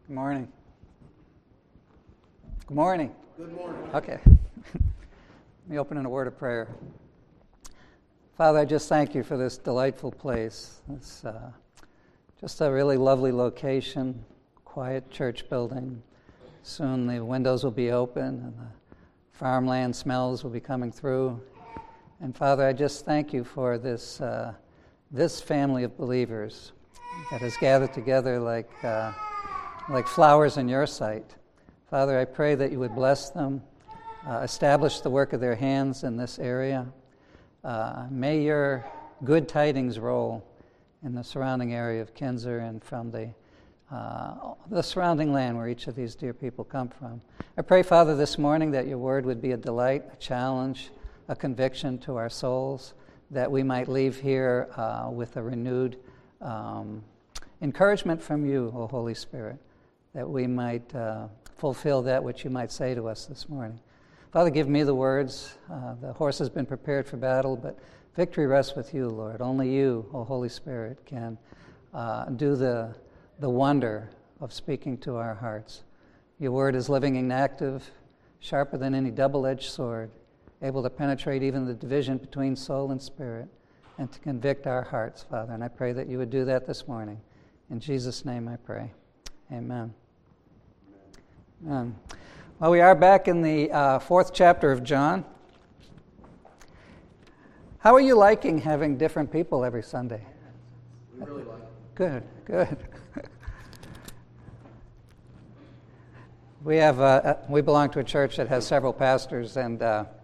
Good morning. Good morning. Good morning. Okay. Let me open in a word of prayer. Father, I just thank you for this delightful place. It's just a really lovely location, quiet church building. Soon the windows will be open and the farmland smells will be coming through. And Father, I just thank you for this family of believers that has gathered together like flowers in your sight. Father, I pray that you would bless them, establish the work of their hands in this area. May your good tidings roll in the surrounding area of Kinzer and from the surrounding land where each of these dear people come from. I pray, Father, this morning that your word would be a delight, a challenge, a conviction to our souls, that we might leave here with a renewed encouragement from you, O Holy Spirit, that we might fulfill that which you might say to us this morning. Father, give me the words. The horse has been prepared for battle, but victory rests with you, Lord. Only you, O Holy Spirit, can do the wonder of speaking to our hearts. Your word is living and active, sharper than any double-edged sword, able to penetrate even the division between soul and spirit, and to convict our hearts, Father. And I pray that you would do that this morning. In Jesus' name I pray. Amen. Amen. Well, we are back in the fourth chapter of John. How are you liking having different people every Sunday? We really like it. Good. We belong to a church that has several pastors, and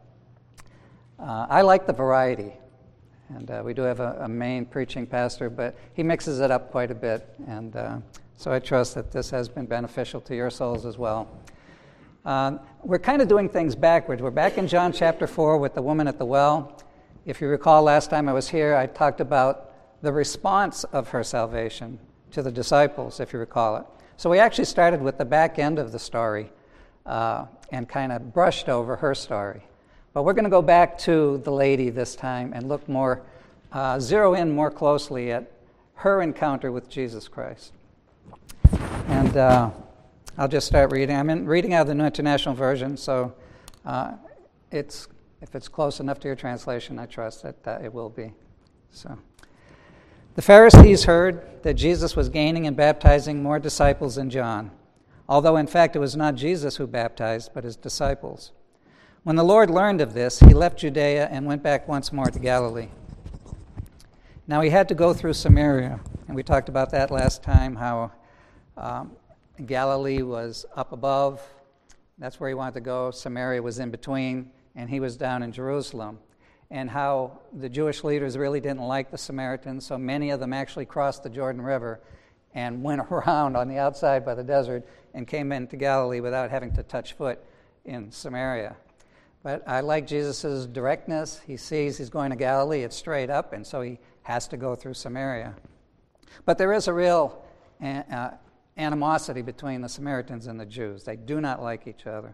I like the variety. And we do have a main preaching pastor, but he mixes it up quite a bit. And so I trust that this has been beneficial to your souls as well. We're kind of doing things backwards. We're back in John chapter 4 with the woman at the well. If you recall, last time I was here, I talked about the response of her salvation to the disciples, if you recall it. So we actually started with the back end of the story and kind of brushed over her story. But we're going to go back to the lady this time and look more, zero in more closely at her encounter with Jesus Christ. And I'll just start reading. I'm reading out of the New International Version, so if it's close enough to your translation, I trust that it will be. So, the Pharisees heard that Jesus was gaining and baptizing more disciples than John, although in fact it was not Jesus who baptized, but his disciples. When the Lord learned of this, he left Judea and went back once more to Galilee. Now he had to go through Samaria, and we talked about that last time, how Galilee was up above. That's where he wanted to go. Samaria was in between, and he was down in Jerusalem. And how the Jewish leaders really didn't like the Samaritans, so many of them actually crossed the Jordan River and went around on the outside by the desert and came into Galilee without having to touch foot in Samaria. But I like Jesus' directness. He sees he's going to Galilee, it's straight up, and so he has to go through Samaria. But there is a real animosity between the Samaritans and the Jews. They do not like each other.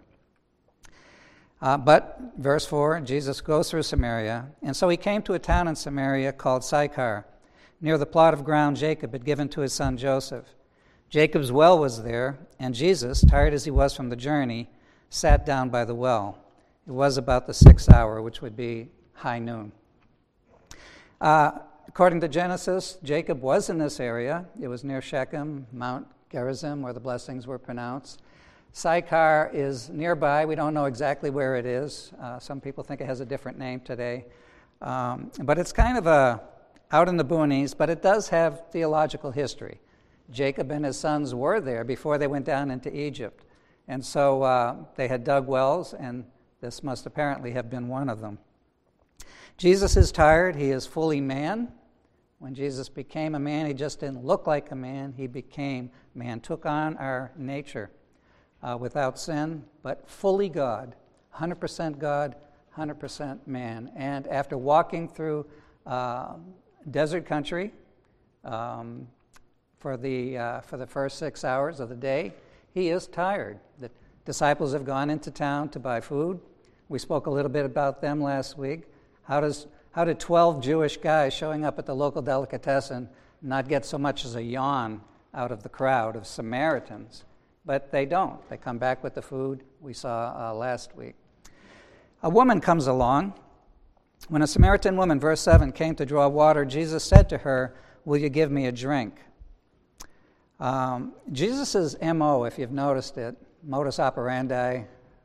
But, verse 4, Jesus goes through Samaria, and so he came to a town in Samaria called Sychar, near the plot of ground Jacob had given to his son Joseph. Jacob's well was there, and Jesus, tired as he was from the journey, sat down by the well. It was about the 6th hour, which would be high noon. According to Genesis, Jacob was in this area. It was near Shechem, Mount Gerizim, where the blessings were pronounced. Sychar is nearby. We don't know exactly where it is. Some people think it has a different name today. But it's kind of out in the boonies, but it does have theological history. Jacob and his sons were there before they went down into Egypt. And so they had dug wells, and this must apparently have been one of them. Jesus is tired. He is fully man. When Jesus became a man, he just didn't look like a man. He became man, took on our nature without sin, but fully God, 100% God, 100% man. And after walking through desert country for the first 6 hours of the day, he is tired. The disciples have gone into town to buy food. We spoke a little bit about them last week. How did 12 Jewish guys showing up at the local delicatessen not get so much as a yawn out of the crowd of Samaritans? but they don't. They come back with the food we saw last week. A woman comes along. When a Samaritan woman, verse 7, came to draw water, Jesus said to her, "Will you give me a drink?" Jesus' MO, if you've noticed it, modus operandi,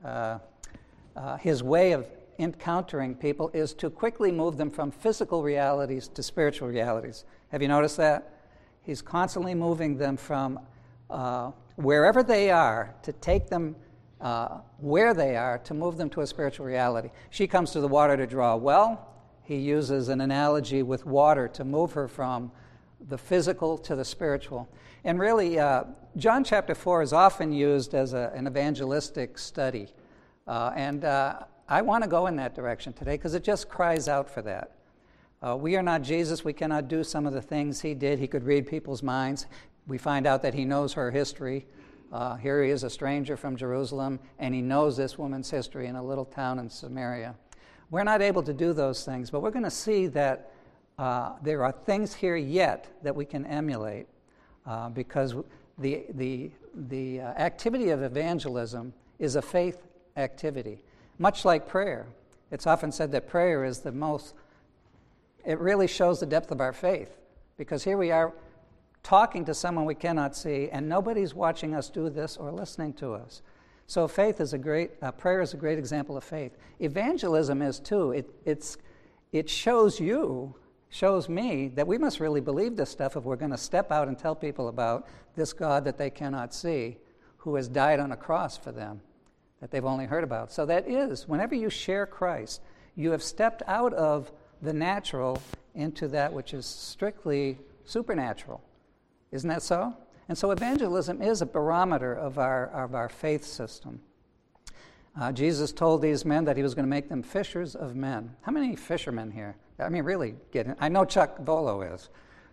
his way of encountering people is to quickly move them from physical realities to spiritual realities. Have you noticed that? He's constantly moving them from wherever they are to take them where they are to move them to a spiritual reality. She comes to the water to draw a well. He uses an analogy with water to move her from the physical to the spiritual. And really, John chapter 4 is often used as an evangelistic study. And I want to go in that direction today because it just cries out for that. We are not Jesus. We cannot do some of the things he did. He could read people's minds. We find out that he knows her history. Here he is, a stranger from Jerusalem, and he knows this woman's history in a little town in Samaria. We're not able to do those things, but we're going to see that there are things here yet that we can emulate because the activity of evangelism is a faith activity, much like prayer. It's often said that prayer is it really shows the depth of our faith, because here we are talking to someone we cannot see, and nobody's watching us do this or listening to us. So prayer is a great example of faith. Evangelism is too. It shows me that we must really believe this stuff if we're going to step out and tell people about this God that they cannot see, who has died on a cross for them, that they've only heard about. So that is, whenever you share Christ, you have stepped out of the natural into that which is strictly supernatural. Isn't that so? And so evangelism is a barometer of our faith system. Jesus told these men that he was going to make them fishers of men. How many fishermen here? I mean, really get in. I know Chuck Volo is,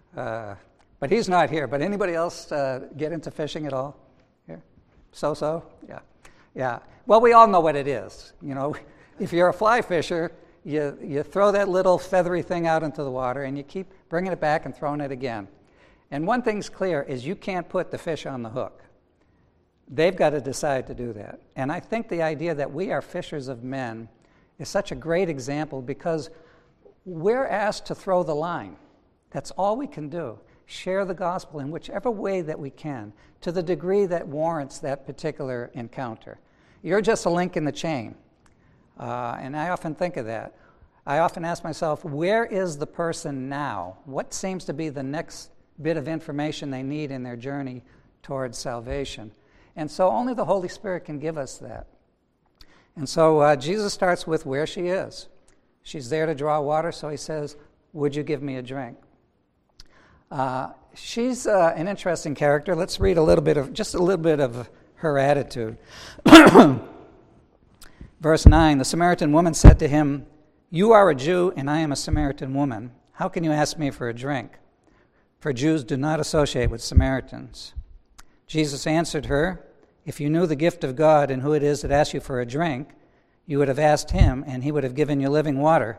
but he's not here. But anybody else get into fishing at all here? So? Yeah. Well, we all know what it is. You know, if you're a fly fisher, you throw that little feathery thing out into the water, and you keep bringing it back and throwing it again. And one thing's clear is you can't put the fish on the hook. They've got to decide to do that. And I think the idea that we are fishers of men is such a great example because we're asked to throw the line. That's all we can do. Share the gospel in whichever way that we can, to the degree that warrants that particular encounter. You're just a link in the chain. And I often think of that. I often ask myself, where is the person now? What seems to be the next bit of information they need in their journey towards salvation? And so only the Holy Spirit can give us that. And so Jesus starts with where she is. She's there to draw water, so he says, "Would you give me a drink?" She's an interesting character. Let's read a little bit of her attitude. Verse 9, the Samaritan woman said to him, "You are a Jew, and I am a Samaritan woman. How can you ask me for a drink? For Jews do not associate with Samaritans." Jesus answered her, "If you knew the gift of God and who it is that asks you for a drink, you would have asked him, and he would have given you living water."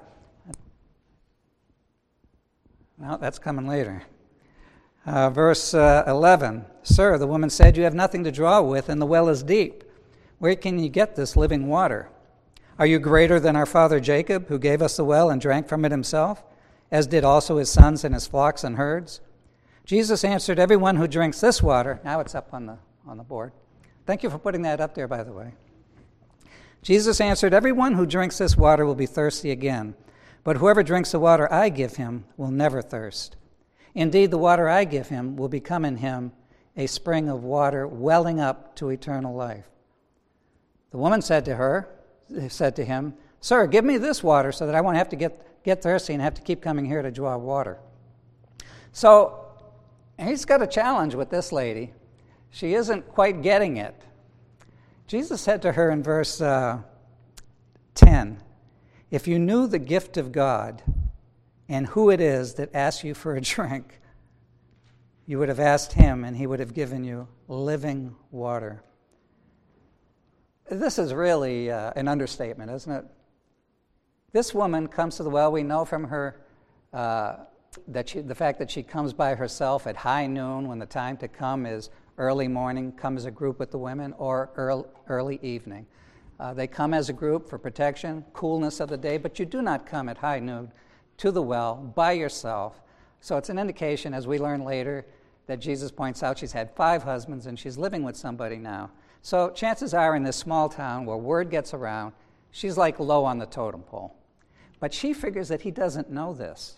No, that's coming later. Verse 11, "Sir," the woman said, "you have nothing to draw with, and the well is deep. Where can you get this living water? Are you greater than our father Jacob, who gave us the well and drank from it himself, as did also his sons and his flocks and herds?" Jesus answered, "Everyone who drinks this water," now it's up on the board. Thank you for putting that up there, by the way. Jesus answered, "Everyone who drinks this water will be thirsty again, but whoever drinks the water I give him will never thirst. Indeed, the water I give him will become in him a spring of water welling up to eternal life." The woman said to him, "Sir, give me this water so that I won't have to get thirsty and have to keep coming here to draw water." So he's got a challenge with this lady. She isn't quite getting it. Jesus said to her in verse 10, "If you knew the gift of God and who it is that asks you for a drink, you would have asked him, and he would have given you living water." This is really an understatement, isn't it? This woman comes to the well. We know from her the fact that she comes by herself at high noon when the time to come is early morning, come as a group with the women, or early evening. They come as a group for protection, coolness of the day, but you do not come at high noon to the well by yourself. So it's an indication, as we learn later, that Jesus points out she's had 5 husbands and she's living with somebody now. So chances are in this small town where word gets around, she's like low on the totem pole. But she figures that he doesn't know this.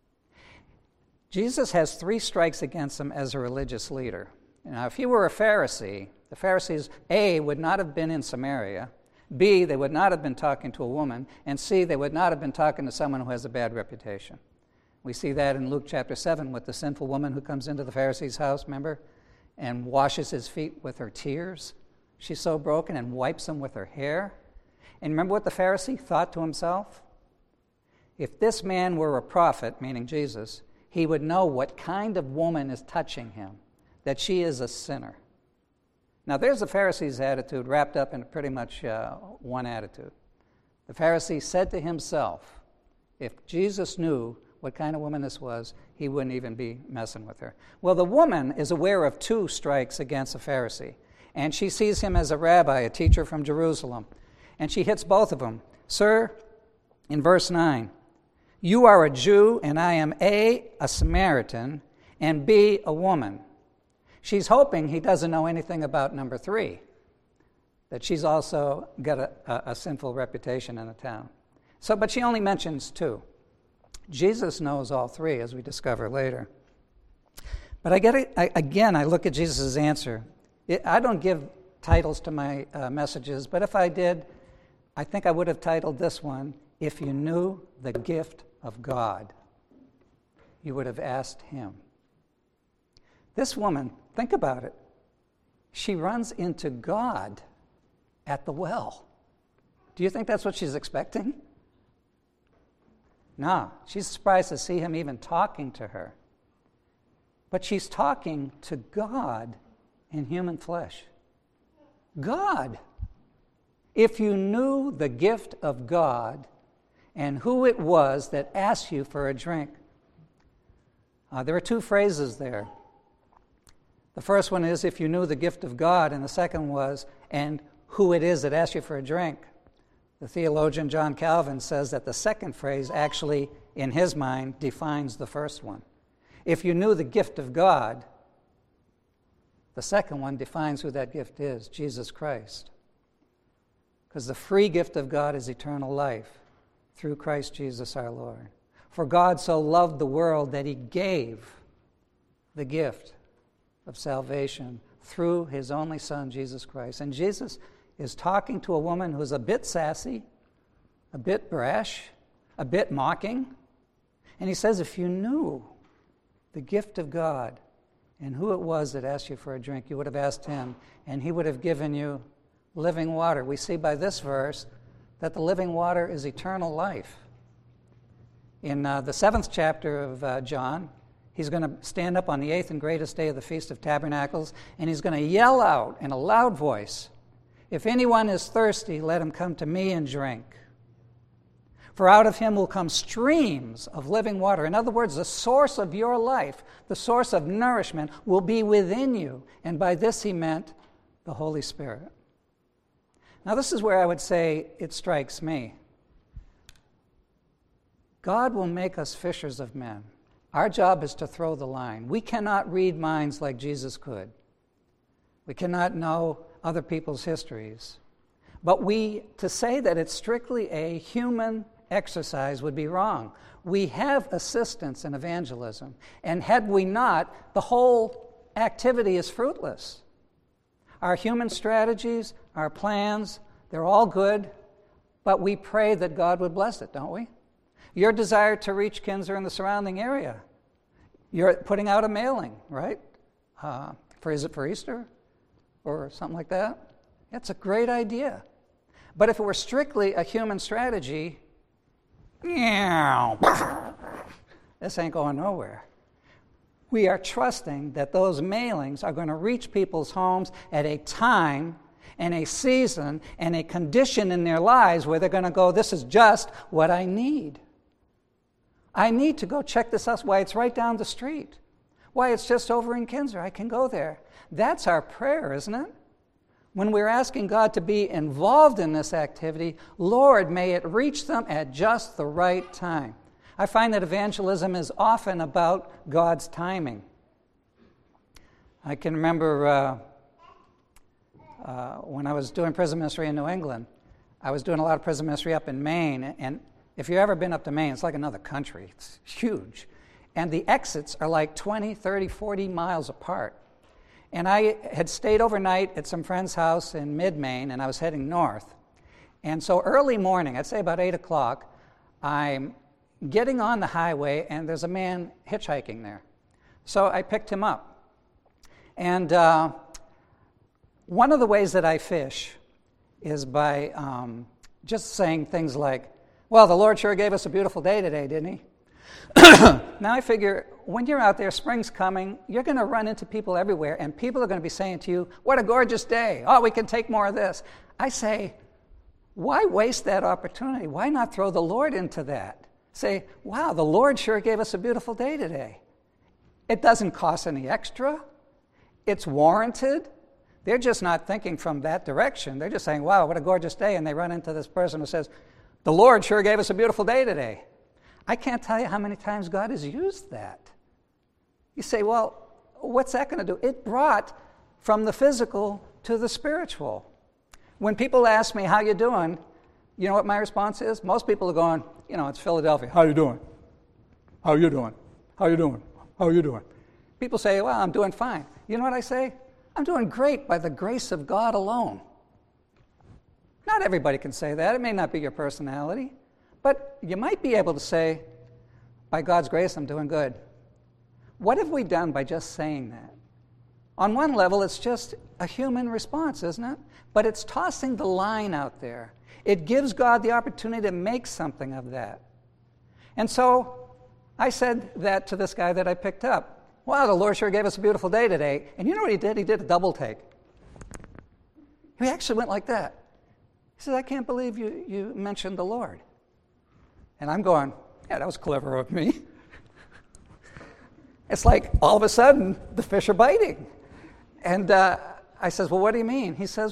Jesus has 3 strikes against him as a religious leader. Now, if he were a Pharisee, the Pharisees, A, would not have been in Samaria, B, they would not have been talking to a woman, and C, they would not have been talking to someone who has a bad reputation. We see that in Luke chapter 7 with the sinful woman who comes into the Pharisee's house, remember, and washes his feet with her tears. She's so broken, and wipes them with her hair. And remember what the Pharisee thought to himself? If this man were a prophet, meaning Jesus, he would know what kind of woman is touching him, that she is a sinner. Now, there's the Pharisee's attitude wrapped up in pretty much one attitude. The Pharisee said to himself, if Jesus knew what kind of woman this was, he wouldn't even be messing with her. Well, the woman is aware of 2 strikes against the Pharisee, and she sees him as a rabbi, a teacher from Jerusalem, and she hits both of them. Sir, in verse 9, you are a Jew, and I am A, Samaritan, and B, a woman. She's hoping he doesn't know anything about number 3, that she's also got a sinful reputation in the town. But she only mentions 2. Jesus knows all 3, as we discover later. But I look at Jesus' answer. I don't give titles to my messages, but if I did, I think I would have titled this one, If You Knew the Gift of God, You Would Have Asked Him. This woman, think about it. She runs into God at the well. Do you think that's what she's expecting? No, she's surprised to see him even talking to her. But she's talking to God in human flesh. God. If you knew the gift of God and who it was that asked you for a drink. There are 2 phrases there. The first one is, if you knew the gift of God, and the second was, and who it is that asked you for a drink. The theologian John Calvin says that the second phrase actually, in his mind, defines the first one. If you knew the gift of God, the second one defines who that gift is, Jesus Christ. Because the free gift of God is eternal life through Christ Jesus our Lord. For God so loved the world that he gave the gift of salvation through his only Son, Jesus Christ. And Jesus is talking to a woman who's a bit sassy, a bit brash, a bit mocking. And he says, if you knew the gift of God and who it was that asked you for a drink, you would have asked him, and he would have given you living water. We see by this verse that the living water is eternal life. In the 7th chapter of John, he's going to stand up on the 8th and greatest day of the Feast of Tabernacles, and he's going to yell out in a loud voice, if anyone is thirsty, let him come to me and drink. For out of him will come streams of living water. In other words, the source of your life, the source of nourishment, will be within you. And by this he meant the Holy Spirit. Now this is where I would say it strikes me. God will make us fishers of men. Our job is to throw the line. We cannot read minds like Jesus could. We cannot know other people's histories. But to say that it's strictly a human exercise would be wrong. We have assistance in evangelism, and had we not, the whole activity is fruitless. Our human strategies, our plans, they're all good, but we pray that God would bless it, don't we? Your desire to reach Kinzer and the surrounding area, you're putting out a mailing, right? Is it for Easter or something like that? That's a great idea. But if it were strictly a human strategy, this ain't going nowhere. We are trusting that those mailings are going to reach people's homes at a time and a season and a condition in their lives where they're going to go, this is just what I need. I need to go check this out. Why, it's right down the street. Why, it's just over in Kinzer. I can go there. That's our prayer, isn't it? When we're asking God to be involved in this activity, Lord, may it reach them at just the right time. I find that evangelism is often about God's timing. I can remember when I was doing prison ministry in New England, I was doing a lot of prison ministry up in Maine, and if you've ever been up to Maine, it's like another country. It's huge. And the exits are like 20, 30, 40 miles apart. And I had stayed overnight at some friend's house in mid-Maine, and I was heading north. And so early morning, I'd say about 8 o'clock, I'm getting on the highway, and there's a man hitchhiking there. So I picked him up. And one of the ways that I fish is by just saying things like, well, the Lord sure gave us a beautiful day today, didn't he? Now I figure when you're out there, spring's coming, you're going to run into people everywhere, and people are going to be saying to you, what a gorgeous day. Oh, we can take more of this. I say, why waste that opportunity? Why not throw the Lord into that? Say, wow, the Lord sure gave us a beautiful day today. It doesn't cost any extra. It's warranted. They're just not thinking from that direction. They're just saying, wow, what a gorgeous day. And they run into this person who says, the Lord sure gave us a beautiful day today. I can't tell you how many times God has used that. You say, well, what's that going to do? It brought from the physical to the spiritual. When people ask me, how you doing? You know what my response is? Most people are going, it's Philadelphia. How you doing? How you doing? How you doing? How you doing? People say, well, I'm doing fine. You know what I say? I'm doing great by the grace of God alone. Not everybody can say that. It may not be your personality. But you might be able to say, by God's grace, I'm doing good. What have we done by just saying that? On one level, it's just a human response, isn't it? But it's tossing the line out there. It gives God the opportunity to make something of that. And so I said that to this guy that I picked up. Wow, the Lord sure gave us a beautiful day today. And you know what he did? He did a double take. He actually went like that. He said, I can't believe you mentioned the Lord. And I'm going, yeah, that was clever of me. It's like all of a sudden the fish are biting. And I says, well, what do you mean? He says,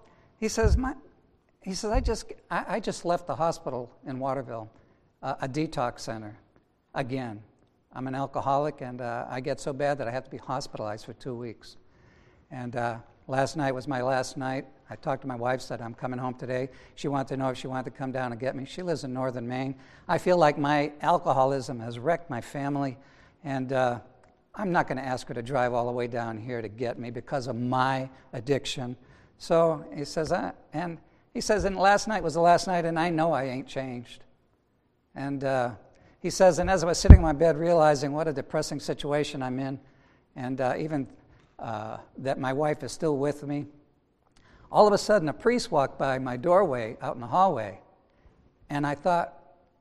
I just left the hospital in Waterville, a detox center, again. I'm an alcoholic, and I get so bad that I have to be hospitalized for 2 weeks. And last night was my last night. I talked to my wife, said, I'm coming home today. She wanted to know if she wanted to come down and get me. She lives in northern Maine. I feel like my alcoholism has wrecked my family, and I'm not going to ask her to drive all the way down here to get me because of my addiction. So he says, and last night was the last night, and I know I ain't changed. And he says, and as I was sitting in my bed realizing what a depressing situation I'm in, and even that my wife is still with me, all of a sudden a priest walked by my doorway out in the hallway, and I thought,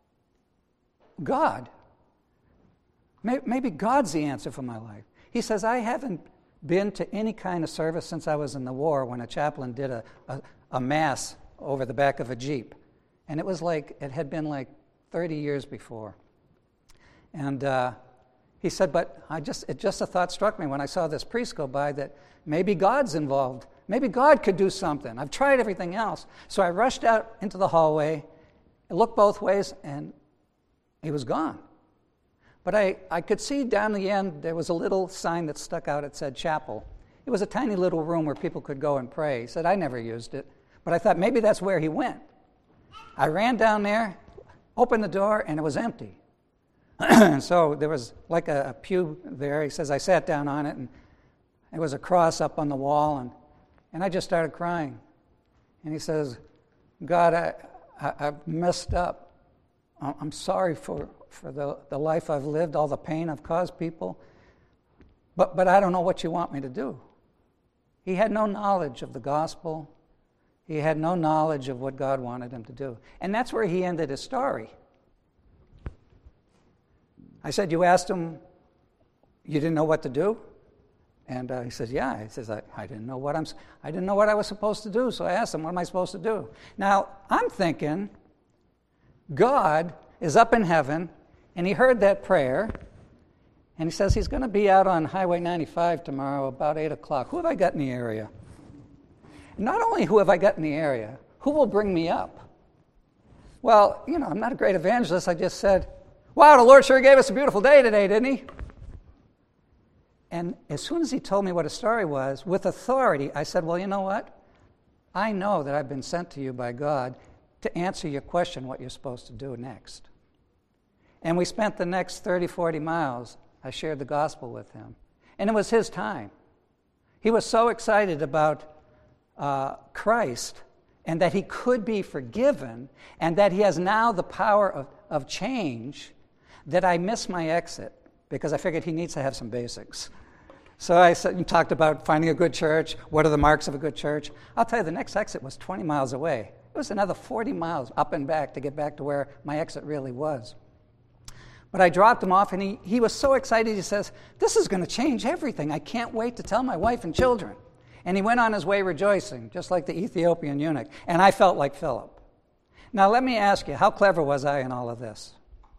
God, maybe God's the answer for my life. He says, I haven't been to any kind of service since I was in the war when a chaplain did a mass over the back of a Jeep. And it had been like 30 years before. And he said, but just a thought struck me when I saw this priest go by that maybe God's involved. Maybe God could do something. I've tried everything else. So I rushed out into the hallway, looked both ways, and he was gone. But I could see down the end there was a little sign that stuck out. It said chapel. It was a tiny little room where people could go and pray. He said, I never used it. But I thought maybe that's where he went. I ran down there, opened the door, and it was empty. And so there was like a pew there. He says, I sat down on it, and there was a cross up on the wall, and I just started crying. And he says, God, I've messed up. I'm sorry for the life I've lived, all the pain I've caused people, but I don't know what you want me to do. He had no knowledge of the gospel. He had no knowledge of what God wanted him to do. And that's where he ended his story. I said, you asked him, you didn't know what to do? And he says, yeah. He says, I didn't know what I was supposed to do, so I asked him, what am I supposed to do? Now, I'm thinking, God is up in heaven, and he heard that prayer, And he says he's going to be out on Highway 95 tomorrow about 8 o'clock. Who have I got in the area? Not only who have I got in the area, who will bring me up? Well, I'm not a great evangelist. I just said, wow, the Lord sure gave us a beautiful day today, didn't he? And as soon as he told me what his story was, with authority, I said, well, you know what? I know that I've been sent to you by God to answer your question what you're supposed to do next. And we spent the next 30, 40 miles. I shared the gospel with him. And it was his time. He was so excited about Christ and that he could be forgiven and that he has now the power of change that I missed my exit because I figured he needs to have some basics. So I talked about finding a good church. What are the marks of a good church? I'll tell you, the next exit was 20 miles away. It was another 40 miles up and back to get back to where my exit really was. But I dropped him off, and he was so excited. He says, this is going to change everything. I can't wait to tell my wife and children. And he went on his way rejoicing, just like the Ethiopian eunuch. And I felt like Philip. Now, let me ask you, how clever was I in all of this?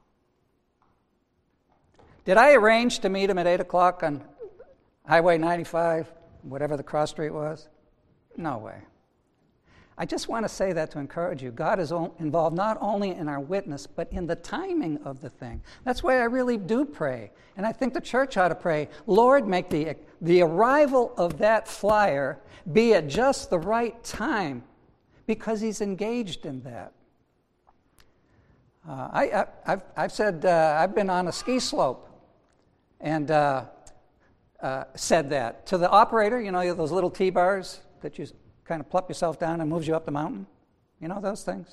Did I arrange to meet him at 8 o'clock on Highway 95, whatever the cross street was? No way. I just want to say that to encourage you. God is involved not only in our witness, but in the timing of the thing. That's why I really do pray. And I think the church ought to pray, Lord, make the arrival of that flyer be at just the right time, because he's engaged in that. I've said I've been on a ski slope and said that to the operator. Those little T-bars that you kind of plop yourself down and moves you up the mountain. You know those things?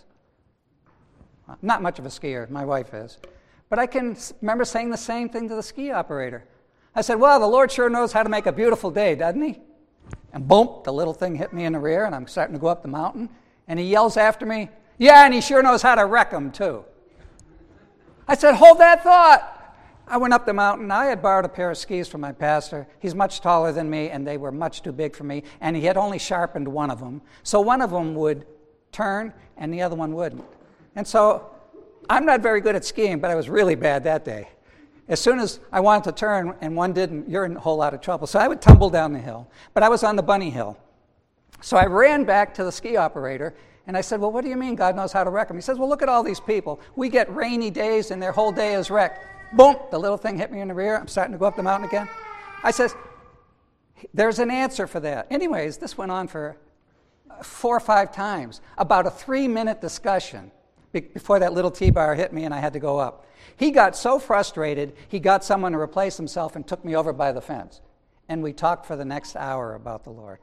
Not much of a skier. My wife is. But I can remember saying the same thing to the ski operator. I said, well, the Lord sure knows how to make a beautiful day, doesn't he? And boom, the little thing hit me in the rear, and I'm starting to go up the mountain. And he yells after me, yeah, and he sure knows how to wreck them, too. I said, hold that thought. I went up the mountain. I had borrowed a pair of skis from my pastor. He's much taller than me, and they were much too big for me, and he had only sharpened one of them. So one of them would turn, and the other one wouldn't. And so I'm not very good at skiing, but I was really bad that day. As soon as I wanted to turn and one didn't, you're in a whole lot of trouble. So I would tumble down the hill, but I was on the bunny hill. So I ran back to the ski operator, and I said, well, what do you mean God knows how to wreck them? He says, well, look at all these people. We get rainy days, and their whole day is wrecked. Boom, the little thing hit me in the rear. I'm starting to go up the mountain again. I says, there's an answer for that. Anyways, this went on for 4 or 5 times, about a 3-minute discussion before that little T-bar hit me and I had to go up. He got so frustrated, he got someone to replace himself and took me over by the fence. And we talked for the next hour about the Lord.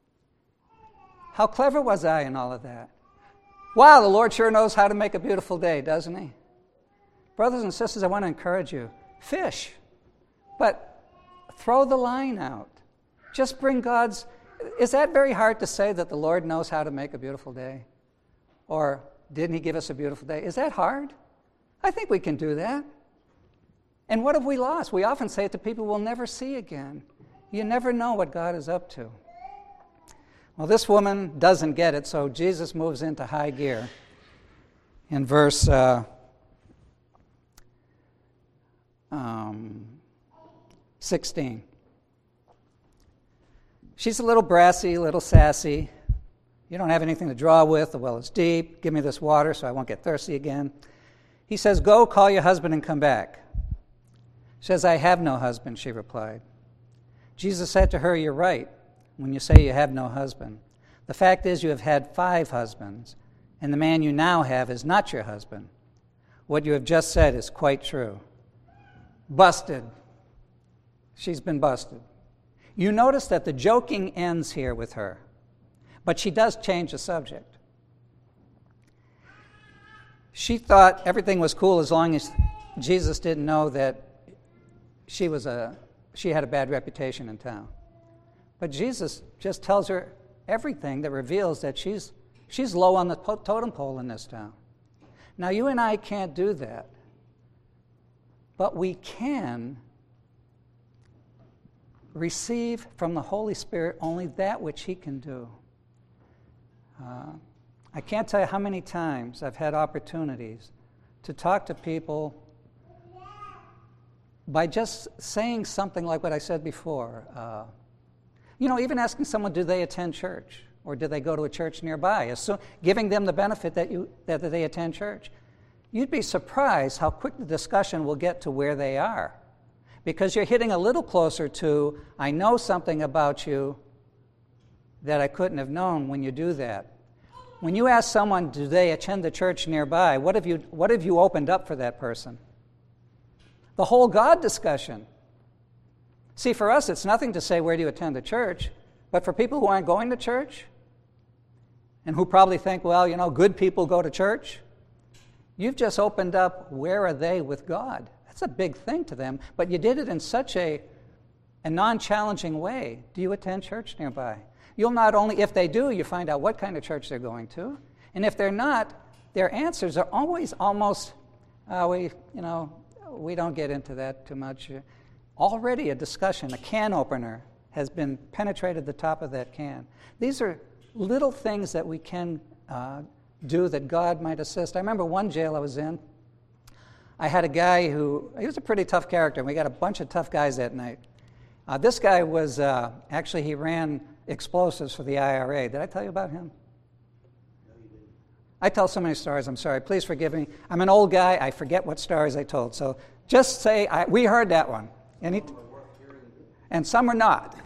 How clever was I in all of that? Wow, the Lord sure knows how to make a beautiful day, doesn't he? Brothers and sisters, I want to encourage you. Fish, but throw the line out. Just bring God's... Is that very hard to say that the Lord knows how to make a beautiful day? Or didn't he give us a beautiful day? Is that hard? I think we can do that. And what have we lost? We often say it to people we'll never see again. You never know what God is up to. Well, this woman doesn't get it, so Jesus moves into high gear. In verse 16. She's a little brassy, a little sassy. You don't have anything to draw with. The well is deep. Give me this water so I won't get thirsty again. He says, go, call your husband and come back. She says, I have no husband, she replied. Jesus said to her, you're right when you say you have no husband. The fact is you have had 5 husbands, and the man you now have is not your husband. What you have just said is quite true. Busted. She's been busted. You notice that the joking ends here with her, but she does change the subject. She thought everything was cool as long as Jesus didn't know that she had a bad reputation in town. But Jesus just tells her everything that reveals that she's low on the totem pole in this town. Now, you and I can't do that, but we can receive from the Holy Spirit only that which he can do. I can't tell you how many times I've had opportunities to talk to people by just saying something like what I said before. Even asking someone, do they attend church? Or do they go to a church nearby? Giving them the benefit that they attend church. You'd be surprised how quick the discussion will get to where they are. Because you're hitting a little closer to, I know something about you that I couldn't have known when you do that. When you ask someone, do they attend the church nearby, what have you opened up for that person? The whole God discussion. See, for us, it's nothing to say, where do you attend the church? But for people who aren't going to church, and who probably think, well, good people go to church, you've just opened up, where are they with God? That's a big thing to them, but you did it in such a non-challenging way. Do you attend church nearby? You'll not only, if they do, you find out what kind of church they're going to, and if they're not, their answers are always almost, we don't get into that too much. Already a discussion, a can opener, has been penetrated the top of that can. These are little things that we can do that God might assist. I remember one jail I was in. I had a guy he was a pretty tough character, and we got a bunch of tough guys that night. This guy was, he ran explosives for the IRA. Did I tell you about him? No, you didn't. I tell so many stories, I'm sorry. Please forgive me. I'm an old guy. I forget what stories I told. So just say, we heard that one. And some are not.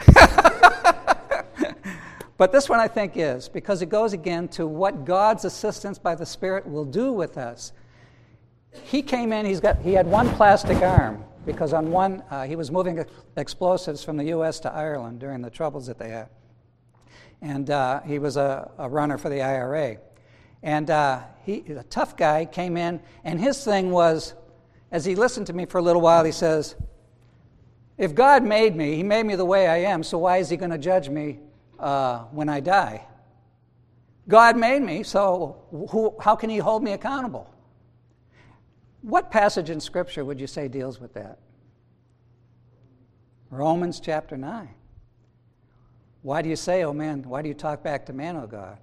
But this one I think is, because it goes again to what God's assistance by the Spirit will do with us. He came in, he had one plastic arm, because on one, he was moving explosives from the U.S. to Ireland during the troubles that they had. And he was a runner for the IRA. And he's a tough guy, came in, and his thing was, as he listened to me for a little while, he says, if God made me, he made me the way I am, so why is he going to judge me when I die? God made me, so how can he hold me accountable? What passage in Scripture would you say deals with that? Romans chapter 9. Why do you say, oh man, why do you talk back to man, oh God?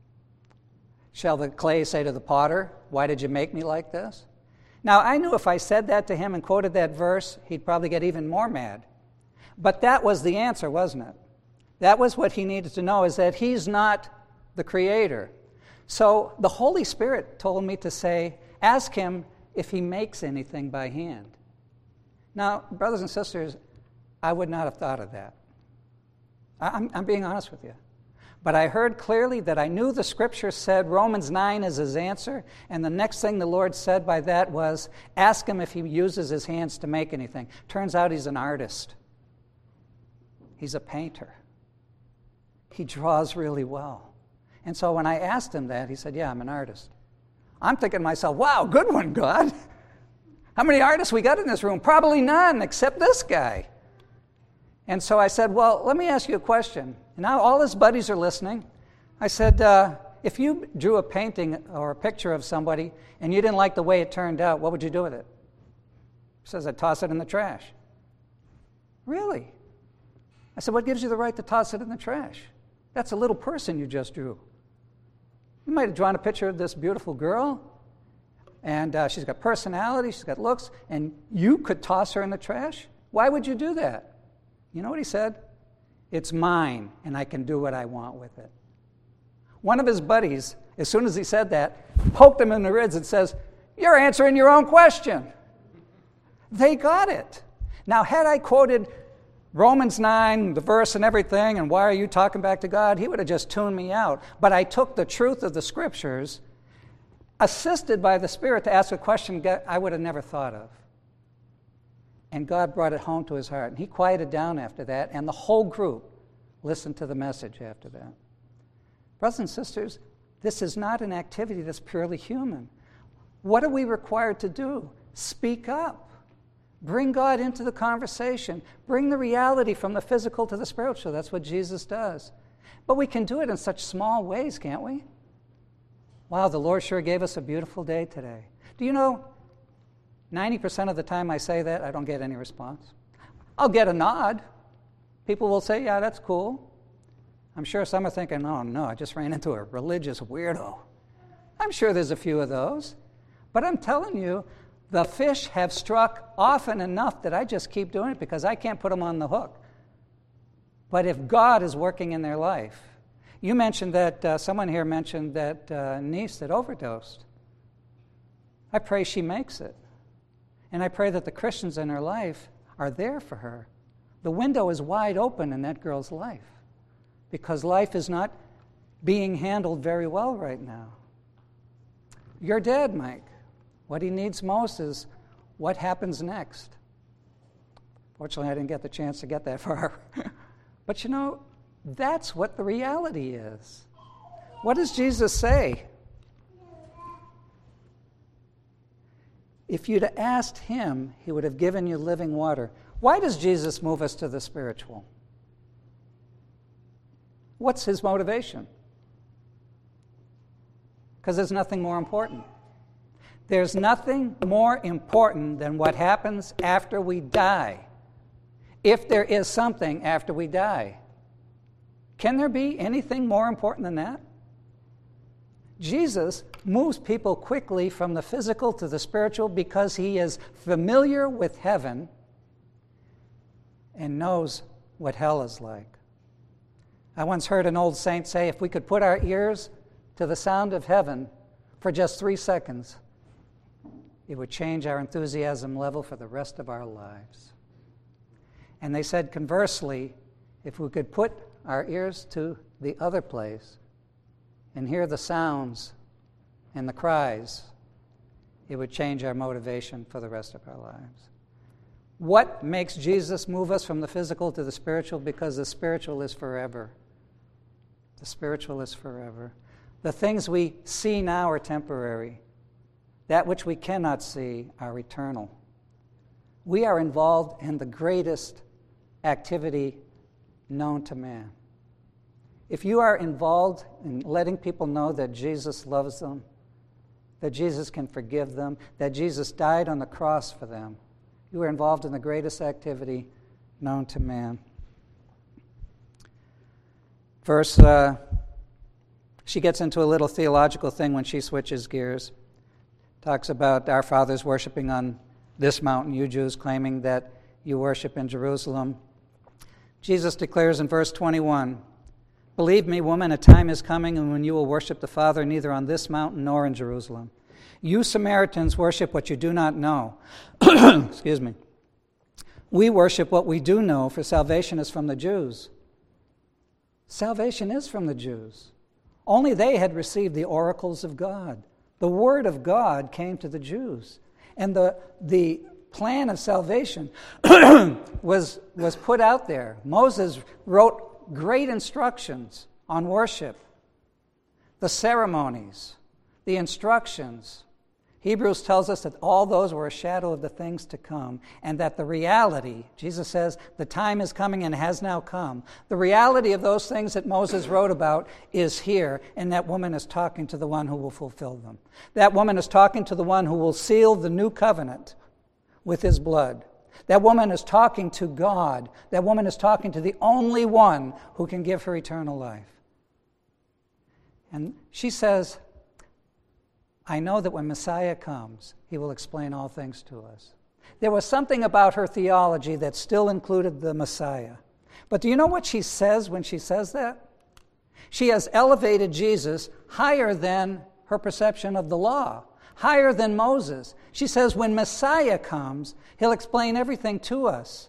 Shall the clay say to the potter, why did you make me like this? Now, I knew if I said that to him and quoted that verse, he'd probably get even more mad. But that was the answer, wasn't it? That was what he needed to know, is that he's not the creator. So the Holy Spirit told me to say, ask him if he makes anything by hand. Now, brothers and sisters, I would not have thought of that. I'm being honest with you. But I heard clearly that I knew the Scripture said Romans 9 is his answer, and the next thing the Lord said by that was, ask him if he uses his hands to make anything. Turns out he's an artist. He's a painter. He draws really well. And so when I asked him that, he said, yeah, I'm an artist. I'm thinking to myself, wow, good one, God. How many artists we got in this room? Probably none, except this guy. And so I said, well, let me ask you a question. And now all his buddies are listening. I said, if you drew a painting or a picture of somebody and you didn't like the way it turned out, what would you do with it? He says, I'd toss it in the trash. Really? I said, what gives you the right to toss it in the trash? That's a little person you just drew. You might have drawn a picture of this beautiful girl, and she's got personality, she's got looks, and you could toss her in the trash? Why would you do that? You know what he said? It's mine, and I can do what I want with it. One of his buddies, as soon as he said that, poked him in the ribs and says, you're answering your own question. They got it. Now, had I quoted Romans 9, the verse and everything, and why are you talking back to God, he would have just tuned me out. But I took the truth of the Scriptures, assisted by the Spirit, to ask a question I would have never thought of. And God brought it home to his heart. And he quieted down after that, and the whole group listened to the message after that. Brothers and sisters, this is not an activity that's purely human. What are we required to do? Speak up. Bring God into the conversation. Bring the reality from the physical to the spiritual. That's what Jesus does. But we can do it in such small ways, can't we? Wow, the Lord sure gave us a beautiful day today. Do you know, 90% of the time I say that, I don't get any response. I'll get a nod. People will say, yeah, that's cool. I'm sure some are thinking, oh no, I just ran into a religious weirdo. I'm sure there's a few of those. But I'm telling you, The fish have struck often enough that I just keep doing it because I can't put them on the hook. But if God is working in their life, you mentioned that, someone here mentioned that niece that overdosed. I pray she makes it. And I pray that the Christians in her life are there for her. The window is wide open in that girl's life because life is not being handled very well right now. Your dad, Mike, what he needs most is what happens next. Fortunately, I didn't get the chance to get that far. But that's what the reality is. What does Jesus say? If you'd asked him, he would have given you living water. Why does Jesus move us to the spiritual? What's his motivation? Because there's nothing more important. There's nothing more important than what happens after we die. If there is something after we die. Can there be anything more important than that? Jesus moves people quickly from the physical to the spiritual because he is familiar with heaven and knows what hell is like. I once heard an old saint say, if we could put our ears to the sound of heaven for just 3 seconds, it would change our enthusiasm level for the rest of our lives. And they said, conversely, if we could put our ears to the other place and hear the sounds and the cries, it would change our motivation for the rest of our lives. What makes Jesus move us from the physical to the spiritual? Because the spiritual is forever. The spiritual is forever. The things we see now are temporary. That which we cannot see are eternal. We are involved in the greatest activity known to man. If you are involved in letting people know that Jesus loves them, that Jesus can forgive them, that Jesus died on the cross for them, you are involved in the greatest activity known to man. She gets into a little theological thing when she switches gears. Talks about our fathers worshiping on this mountain, you Jews claiming that you worship in Jerusalem. Jesus declares in verse 21, believe me, woman, a time is coming when you will worship the Father neither on this mountain nor in Jerusalem. You Samaritans worship what you do not know. Excuse me. We worship what we do know, for salvation is from the Jews. Salvation is from the Jews. Only they had received the oracles of God. The word of God came to the Jews. And the plan of salvation was put out there. Moses wrote great instructions on worship, the ceremonies, the instructions. Hebrews tells us that all those were a shadow of the things to come, and that the reality, Jesus says, the time is coming and has now come. The reality of those things that Moses wrote about is here, and that woman is talking to the one who will fulfill them. That woman is talking to the one who will seal the new covenant with his blood. That woman is talking to God. That woman is talking to the only one who can give her eternal life. And she says, I know that when Messiah comes, he will explain all things to us. There was something about her theology that still included the Messiah. But do you know what she says when she says that? She has elevated Jesus higher than her perception of the law, higher than Moses. She says when Messiah comes, he'll explain everything to us.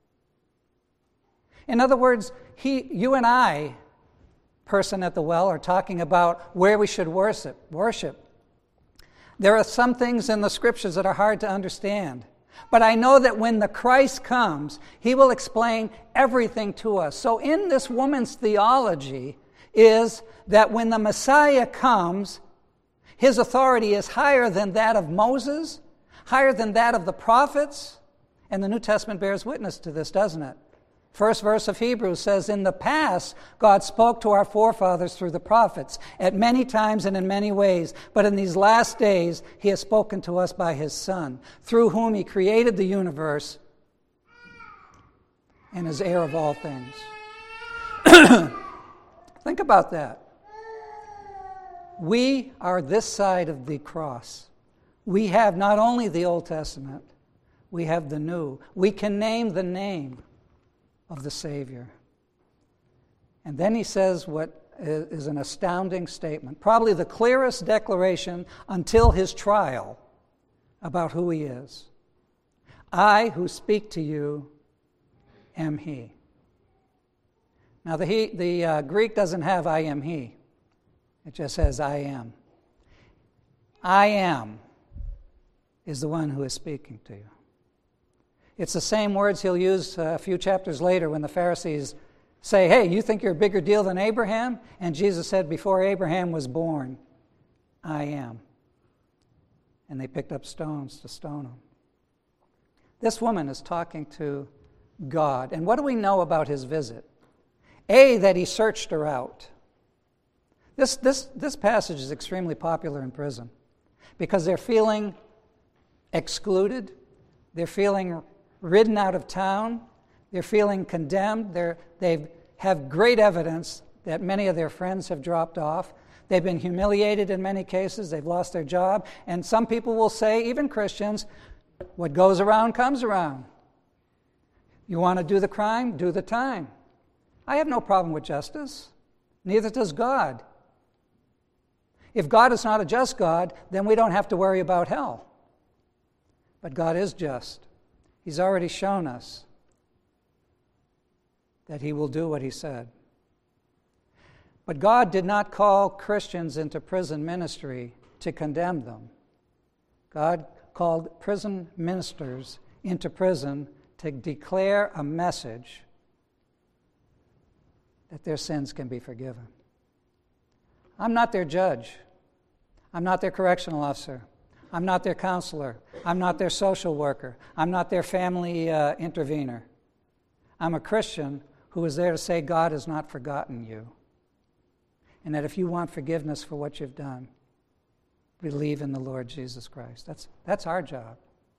In other words, you and I, person at the well, are talking about where we should worship. There are some things in the scriptures that are hard to understand. But I know that when the Christ comes, he will explain everything to us. So in this woman's theology is that when the Messiah comes, his authority is higher than that of Moses, higher than that of the prophets. And the New Testament bears witness to this, doesn't it? First verse of Hebrews says, in the past, God spoke to our forefathers through the prophets at many times and in many ways. But in these last days, he has spoken to us by his Son, through whom he created the universe and is heir of all things. Think about that. We are this side of the cross. We have not only the Old Testament, we have the New. We can name the name of the Savior. And then he says what is an astounding statement, probably the clearest declaration until his trial about who he is. I who speak to you am he. Now the Greek doesn't have I am he. It just says I am. I am is the one who is speaking to you. It's the same words he'll use a few chapters later when the Pharisees say, hey, you think you're a bigger deal than Abraham? And Jesus said, before Abraham was born, I am. And they picked up stones to stone him. This woman is talking to God. And what do we know about his visit? A, that he searched her out. This passage is extremely popular in prison because they're feeling excluded. They're feeling ridden out of town. They're feeling condemned. They have great evidence that many of their friends have dropped off. They've been humiliated in many cases. They've lost their job. And some people will say, even Christians, what goes around comes around. You want to do the crime? Do the time. I have no problem with justice. Neither does God. If God is not a just God, then we don't have to worry about hell. But God is just. He's already shown us that he will do what he said. But God did not call Christians into prison ministry to condemn them. God called prison ministers into prison to declare a message that their sins can be forgiven. I'm not their judge. I'm not their correctional officer. I'm not their counselor. I'm not their social worker. I'm not their family intervener. I'm a Christian who is there to say God has not forgotten you. And that if you want forgiveness for what you've done, believe in the Lord Jesus Christ. That's our job.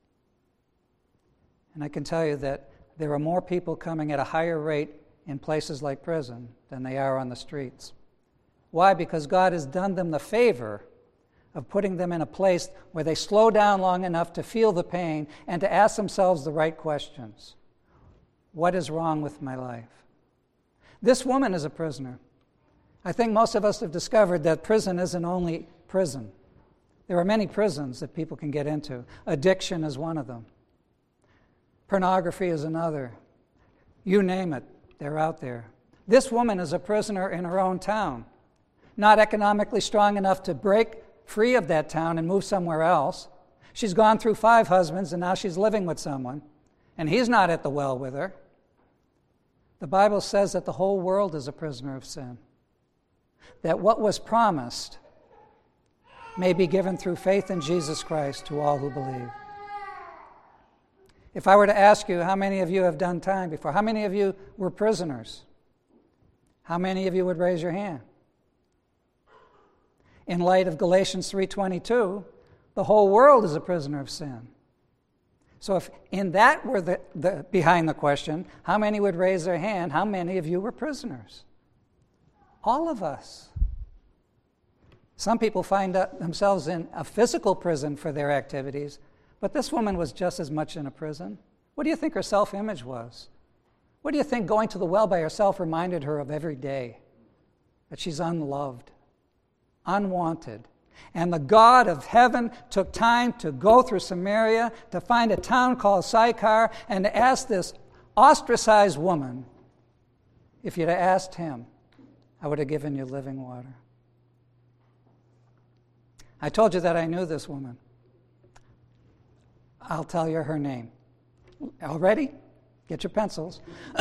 And I can tell you that there are more people coming at a higher rate in places like prison than they are on the streets. Why? Because God has done them the favor of putting them in a place where they slow down long enough to feel the pain and to ask themselves the right questions. What is wrong with my life? This woman is a prisoner. I think most of us have discovered that prison isn't only prison. There are many prisons that people can get into. Addiction is one of them. Pornography is another. You name it, they're out there. This woman is a prisoner in her own town, not economically strong enough to break free of that town and move somewhere else. She's gone through 5 husbands, and now she's living with someone, and he's not at the well with her. The Bible says that the whole world is a prisoner of sin, that what was promised may be given through faith in Jesus Christ to all who believe. If I were to ask you how many of you have done time before, how many of you were prisoners? How many of you would raise your hand? In light of Galatians 3:22, the whole world is a prisoner of sin. So if in that were the behind the question, how many would raise their hand? How many of you were prisoners? All of us. Some people find themselves in a physical prison for their activities, but this woman was just as much in a prison. What do you think her self-image was? What do you think going to the well by herself reminded her of every day? That she's unloved, unwanted. And the God of heaven took time to go through Samaria to find a town called Sychar and to ask this ostracized woman, if you'd have asked him, I would have given you living water. I told you that I knew this woman. I'll tell you her name. All ready? Get your pencils.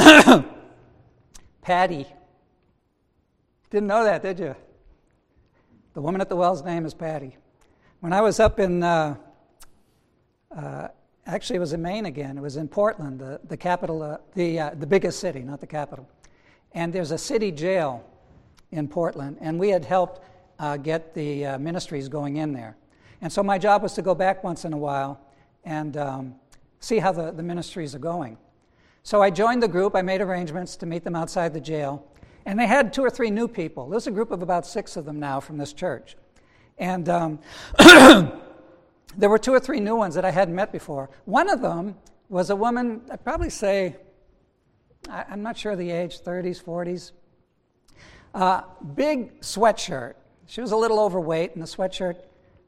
Patty. Didn't know that, did you? The woman at the well's name is Patty. When I was up in, actually it was in Maine again. It was in Portland, the capital, the biggest city, not the capital. And there's a city jail in Portland, and we had helped get the ministries going in there. And so my job was to go back once in a while and see how the ministries are going. So I joined the group. I made arrangements to meet them outside the jail. And they had 2 or 3 new people. There's a group of about 6 of them now from this church. And there were 2 or 3 new ones that I hadn't met before. One of them was a woman, I'd probably say, I'm not sure the age, 30s, 40s. Big sweatshirt. She was a little overweight, and the sweatshirt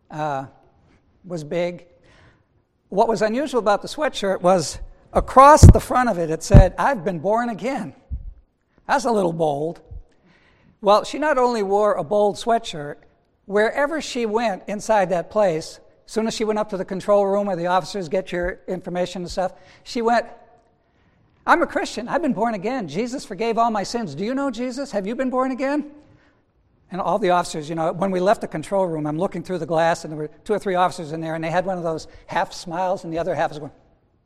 was big. What was unusual about the sweatshirt was across the front of it, it said, "I've been born again." That's a little bold. Well, she not only wore a bold sweatshirt, wherever she went inside that place, as soon as she went up to the control room where the officers get your information and stuff, she went, "I'm a Christian. I've been born again. Jesus forgave all my sins. Do you know Jesus? Have you been born again?" And all the officers, when we left the control room, I'm looking through the glass, and there were 2 or 3 officers in there, and they had one of those half smiles, and the other half was going.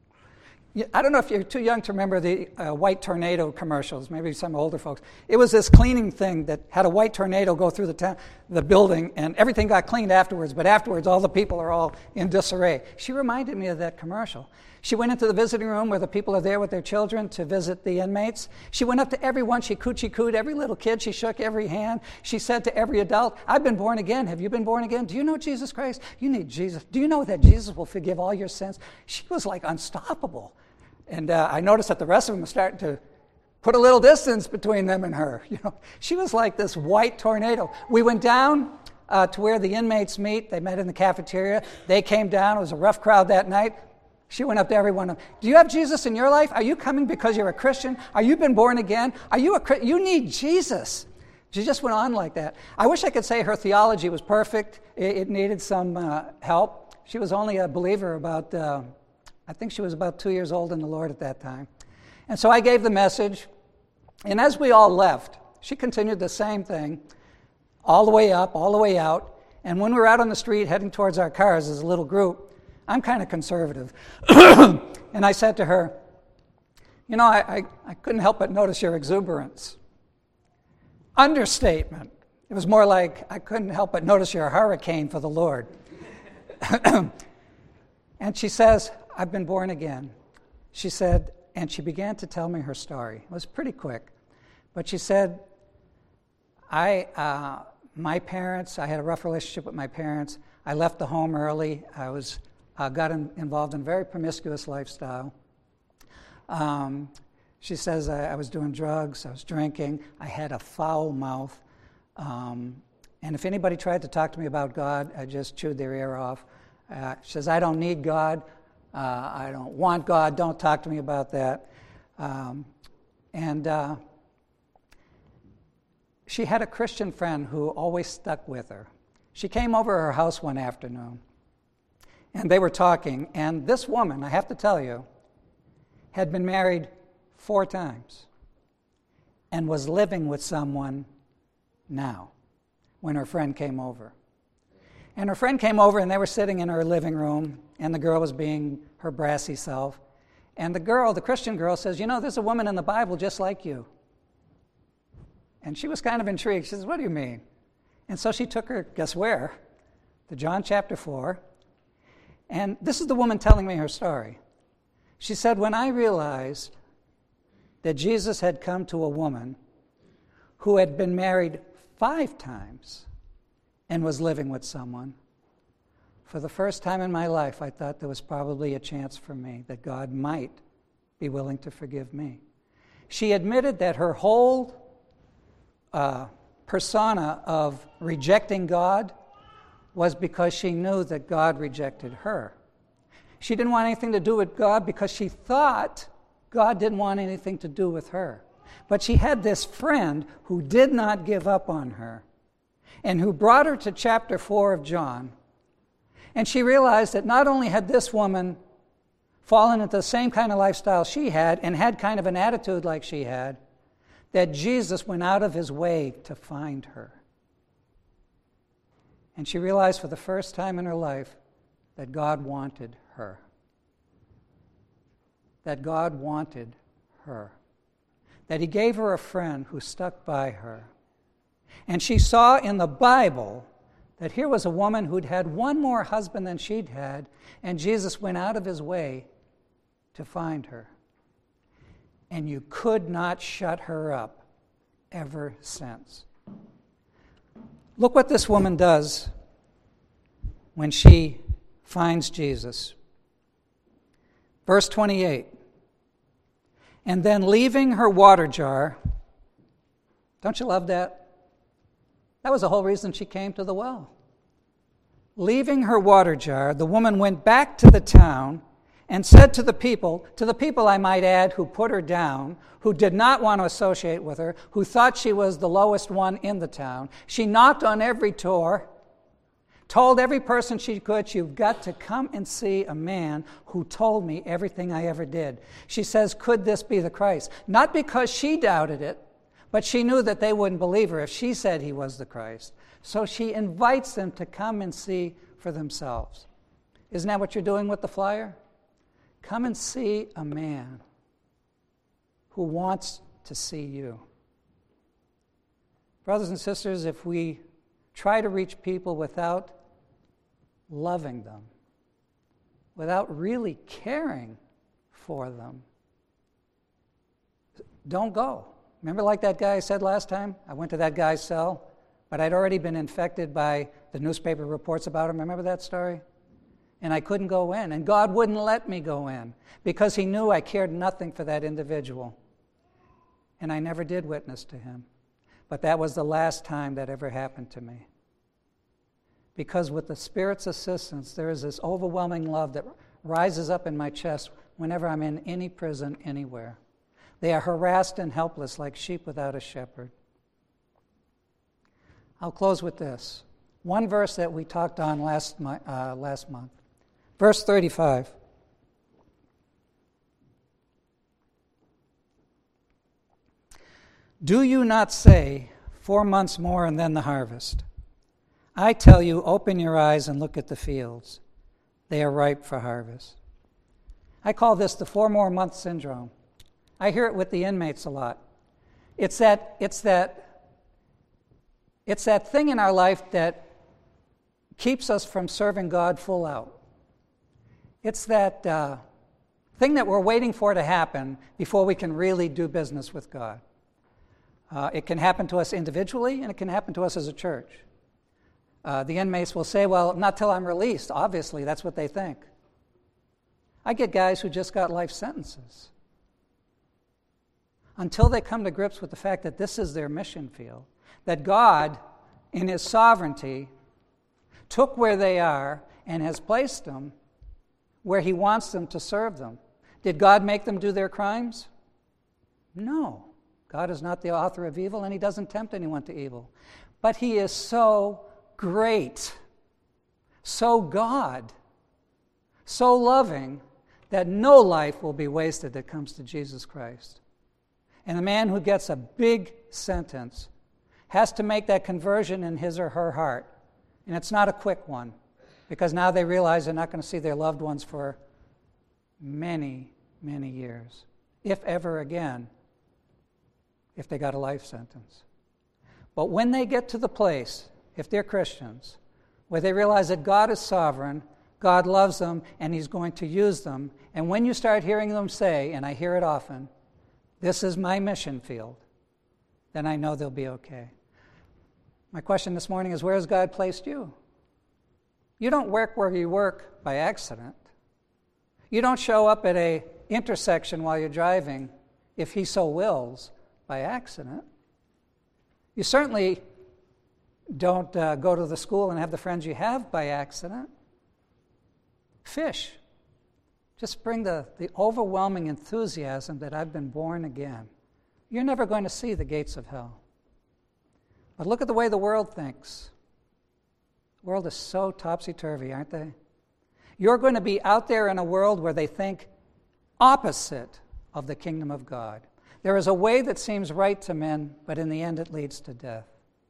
I don't know if you're too young to remember the white tornado commercials, maybe some older folks. It was this cleaning thing that had a white tornado go through the building, and everything got cleaned afterwards, but afterwards all the people are all in disarray. She reminded me of that commercial. She went into the visiting room where the people are there with their children to visit the inmates. She went up to everyone. She cooed every little kid. She shook every hand. She said to every adult, "I've been born again. Have you been born again? Do you know Jesus Christ? You need Jesus. Do you know that Jesus will forgive all your sins?" She was like unstoppable. And I noticed that the rest of them were starting to put a little distance between them and her. She was like this white tornado. We went down to where the inmates meet. They met in the cafeteria. They came down. It was a rough crowd that night. She went up to every one of them. "Do you have Jesus in your life? Are you coming because you're a Christian? Are you been born again? Are you you need Jesus?" She just went on like that. I wish I could say her theology was perfect. It needed some help. She was only a believer about, I think she was about 2 years old in the Lord at that time. And so I gave the message. And as we all left, she continued the same thing all the way up, all the way out. And when we were out on the street heading towards our cars as a little group, I'm kind of conservative. And I said to her, I couldn't help but notice your exuberance. Understatement. It was more like, I couldn't help but notice your hurricane for the Lord. And she says, "I've been born again." She said, and she began to tell me her story. It was pretty quick. But she said, my parents, I had a rough relationship with my parents. I left the home early. I got involved in a very promiscuous lifestyle. She says I was doing drugs, I was drinking, I had a foul mouth. And if anybody tried to talk to me about God, I just chewed their ear off. She says, "I don't need God. I don't want God. Don't talk to me about that." She had a Christian friend who always stuck with her. She came over her house one afternoon, and they were talking. And this woman, I have to tell you, had been married 4 times and was living with someone now when her friend came over. And her friend came over, and they were sitting in her living room, and the girl was being her brassy self. And the Christian girl says, "There's a woman in the Bible just like you." And she was kind of intrigued. She says, "What do you mean?" And so she took her, guess where? To John chapter 4. And this is the woman telling me her story. She said, "When I realized that Jesus had come to a woman who had been married 5 times and was living with someone, for the first time in my life, I thought there was probably a chance for me, that God might be willing to forgive me." She admitted that her whole persona of rejecting God was because she knew that God rejected her. She didn't want anything to do with God because she thought God didn't want anything to do with her. But she had this friend who did not give up on her and who brought her to chapter 4 of John. And she realized that not only had this woman fallen into the same kind of lifestyle she had and had kind of an attitude like she had, that Jesus went out of his way to find her. And she realized for the first time in her life that God wanted her. That God wanted her. That he gave her a friend who stuck by her. And she saw in the Bible that here was a woman who'd had one more husband than she'd had, and Jesus went out of his way to find her. And you could not shut her up ever since. Look what this woman does when she finds Jesus. Verse 28. And then leaving her water jar, don't you love that? That was the whole reason she came to the well. Leaving her water jar, the woman went back to the town and said to the people I might add, who put her down, who did not want to associate with her, who thought she was the lowest one in the town. She knocked on every door, told every person she could, you've got to come and see a man who told me everything I ever did. She says, could this be the Christ? Not because she doubted it, but she knew that they wouldn't believe her if she said he was the Christ. So she invites them to come and see for themselves. Isn't that what you're doing with the flyer? Come and see a man who wants to see you. Brothers and sisters, if we try to reach people without loving them, without really caring for them, don't go. Remember, like that guy said last time? I went to that guy's cell, but I'd already been infected by the newspaper reports about him. Remember that story? And I couldn't go in, and God wouldn't let me go in because he knew I cared nothing for that individual. And I never did witness to him. But that was the last time that ever happened to me. Because with the Spirit's assistance, there is this overwhelming love that rises up in my chest whenever I'm in any prison anywhere. They are harassed and helpless like sheep without a shepherd. I'll close with this. One verse that we talked on last month. Verse 35. Do you not say, 4 months more and then the harvest? I tell you, open your eyes and look at the fields. They are ripe for harvest. I call this the 4 more month syndrome. I hear it with the inmates a lot. It's that thing in our life that keeps us from serving God full out. It's that thing that we're waiting for to happen before we can really do business with God. It can happen to us individually, and it can happen to us as a church. The inmates will say, well, not till I'm released. Obviously, that's what they think. I get guys who just got life sentences. Until they come to grips with the fact that this is their mission field, that God, in his sovereignty, took where they are and has placed them where he wants them to serve them. Did God make them do their crimes? No. God is not the author of evil, and he doesn't tempt anyone to evil. But he is so great, so God, so loving, that no life will be wasted that comes to Jesus Christ. And the man who gets a big sentence has to make that conversion in his or her heart. And it's not a quick one, because now they realize they're not going to see their loved ones for many, many years, if ever again, if they got a life sentence. But when they get to the place, if they're Christians, where they realize that God is sovereign, God loves them, and he's going to use them, and when you start hearing them say, and I hear it often, this is my mission field, then I know they'll be okay. My question this morning is, where has God placed you? You don't work where you work by accident. You don't show up at an intersection while you're driving, if he so wills, by accident. You certainly don't go to the school and have the friends you have by accident. Fish. Just bring the overwhelming enthusiasm that I've been born again. You're never going to see the gates of hell. But look at the way the world thinks. The world is so topsy-turvy, aren't they? You're going to be out there in a world where they think opposite of the kingdom of God. There is a way that seems right to men, but in the end it leads to death.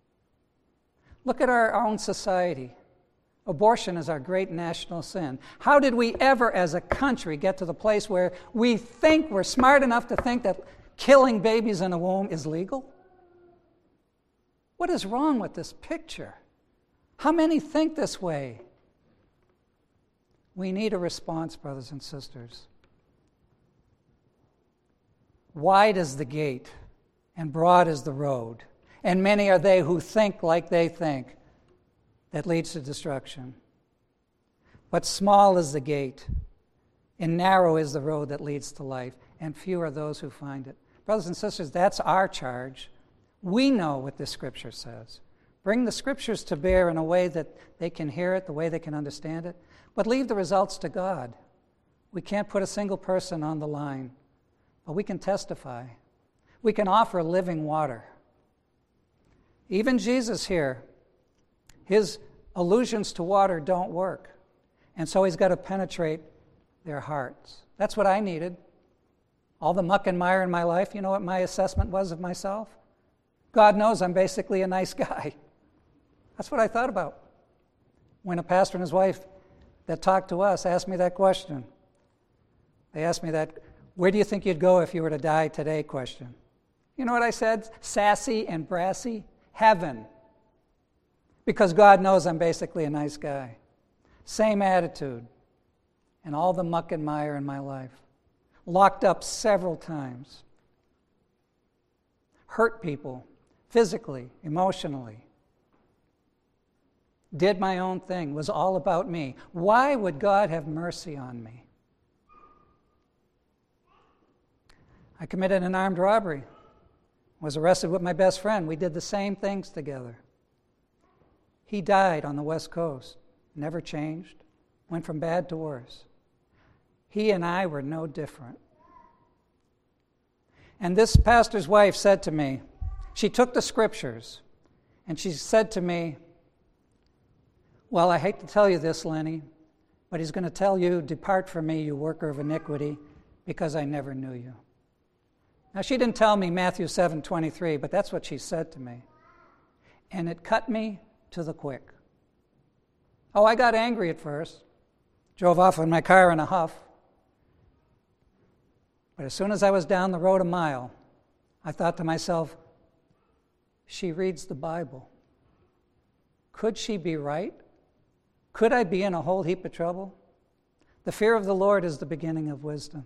Look at our own society. Abortion is our great national sin. How did we ever, as a country, get to the place where we think we're smart enough to think that killing babies in the womb is legal? What is wrong with this picture? How many think this way? We need a response, brothers and sisters. Wide is the gate, and broad is the road, and many are they who think like they think, that leads to destruction. But small is the gate, and narrow is the road that leads to life, and few are those who find it. Brothers and sisters, that's our charge. We know what the Scripture says. Bring the Scriptures to bear in a way that they can hear it, the way they can understand it, but leave the results to God. We can't put a single person on the line, but we can testify. We can offer living water. Even Jesus here, his allusions to water don't work, and so he's got to penetrate their hearts. That's what I needed. All the muck and mire in my life, you know what my assessment was of myself? God knows I'm basically a nice guy. That's what I thought about when a pastor and his wife that talked to us asked me that question. They asked me that, where do you think you'd go if you were to die today question. You know what I said? Sassy and brassy? Heaven. Because God knows I'm basically a nice guy. Same attitude. And all the muck and mire in my life. Locked up several times. Hurt people, physically, emotionally. Did my own thing, was all about me. Why would God have mercy on me? I committed an armed robbery. Was arrested with my best friend. We did the same things together. He died on the West Coast. Never changed. Went from bad to worse. He and I were no different. And this pastor's wife said to me, she took the Scriptures, and she said to me, well, I hate to tell you this, Lenny, but he's going to tell you, depart from me, you worker of iniquity, because I never knew you. Now, she didn't tell me Matthew 7:23, but that's what she said to me. And it cut me to the quick. Oh, I got angry at first. Drove off in my car in a huff. But as soon as I was down the road a mile, I thought to myself, she reads the Bible. Could she be right? Could I be in a whole heap of trouble? The fear of the Lord is the beginning of wisdom.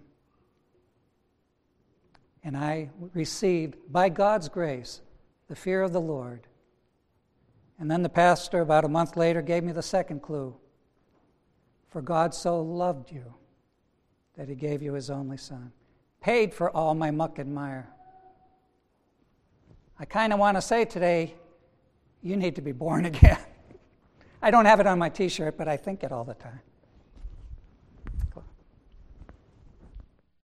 And I received, by God's grace, the fear of the Lord. And then the pastor, about a month later, gave me the second clue. For God so loved you that he gave you his only Son. Paid for all my muck and mire. I kind of want to say today, you need to be born again. I don't have it on my t-shirt, but I think it all the time.